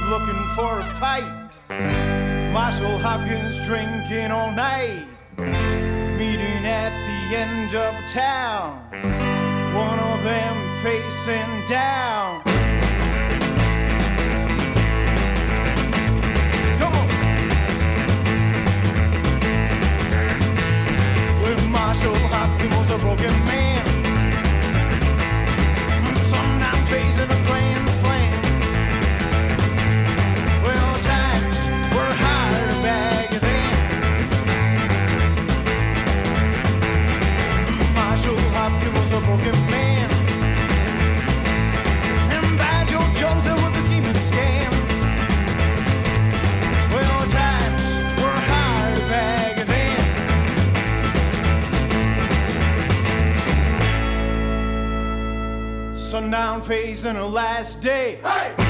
looking for a fight. Marshall Hopkins drinking all night. Meeting at the end of town. One of them facing down. Come on. Well, Marshall Hopkins was a broken man. Sometimes facing a grand slam. Well, times were hard back then. Marshall Hopkins was a broken man. And by Joe Johnson was a scheming scam. Well, times were hard back then. Sundown facing the last day. Hey!